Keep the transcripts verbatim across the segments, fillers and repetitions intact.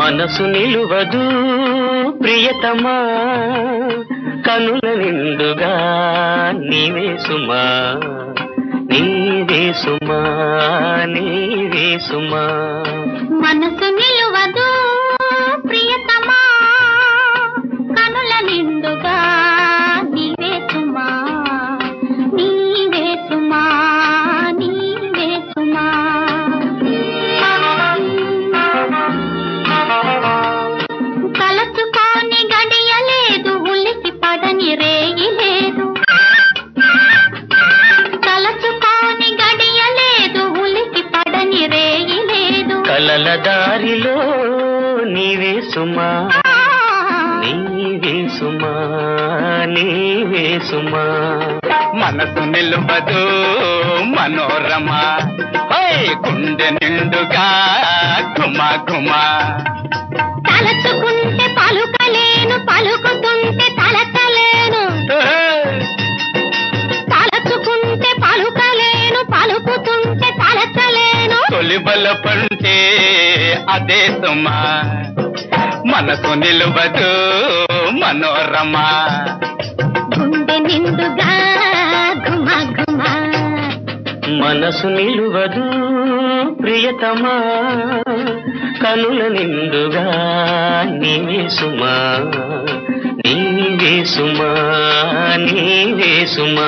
మనసు నిలువదు ప్రియతమా కనుల నిండుగా నీవే సుమా నీవే సుమా నీవే సుమా మనసు నిలువదు ప్రియతమా కనుల నిండుగా నీవే సుమా నీవే సుమా నీవే సుమా కలసుకొని గడియలేదు ఉలికి పడని రేయి లేదు కలసుకొని గడియలేదు ఉలికి పడని రేయి లేదు కలల దారిలో నీవే సుమా నీవే సుమా నీవే సుమా మనసు నిలువదు మనోరమ గుండె నిండుగా ఘుమ ఘుమ తలచుకుంటే పలుకలేను పలుకుతుంటే తలచలేను తలచుకుంటే పలుకలేను పలుకుతుంటే తలచలేను తొలిబల పంటే అదే సుమా మనసు నిలువదు మనోరమ గుండె నిండుగా ఘుమ ఘుమ మనసు నిలువదు ప్రియతమా కనుల నిండుగా నీవే సుమా నీవే సుమా నీవే సుమా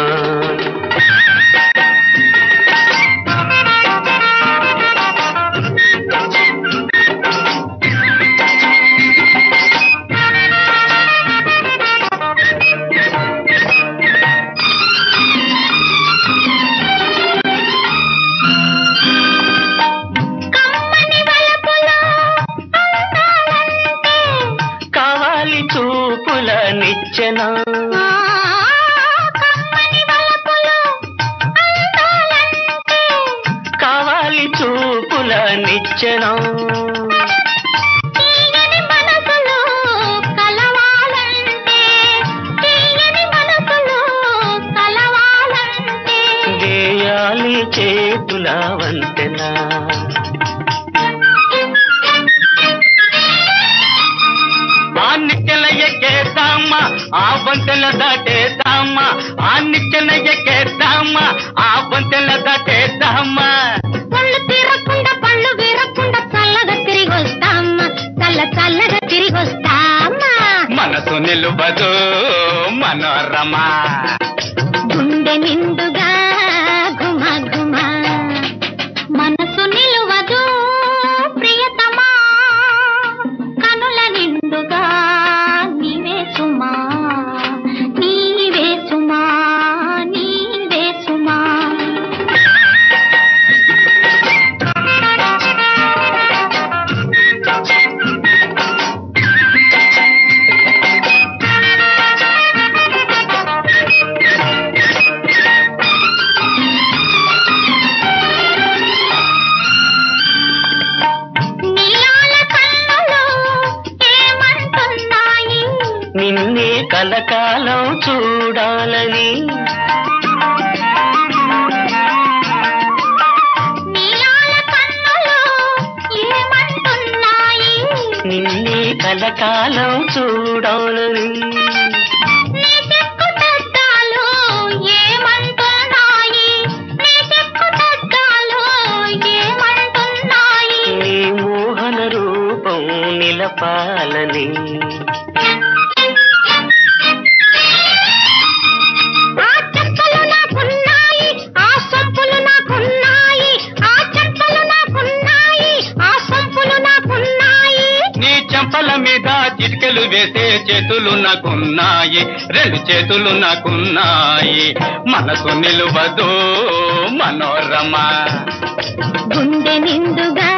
చూపుల నిచ్చెనా కావాలి చూపుల నిచ్చెనా వేయాలి చేతుల వంతెనా ఎక్కేద్దామా ఆ వంతెన దాటేద్దామా ఆ నిచ్చెన ఎక్కేద్దామా ఆ వంతెన దాటేద్దామా పళ్ళు తీరకుండా పళ్ళు వీరకుండా చల్లగా తిరిగి వస్తామా చల్ల చల్లగా తిరిగి వస్తామా మనసు నిలువదు మనోరమ గుండె నిండుగా ఘుమ ఘుమ మనసు నిలువదు ప్రియతమా కనుల నిండుగా నీవే సుమా నీవే సుమా నీవే సుమా నిన్నే కలకాలం చూడాలని నిన్నే కలకాలం చూడాలని నీ మోహన రూపం నిలపాలని మీద చిటికెలు వేసే చేతులు నాకున్నాయి రెండు చేతులు నాకున్నాయి మనసు నిలువదు మనోరమ గుండె నిండుగా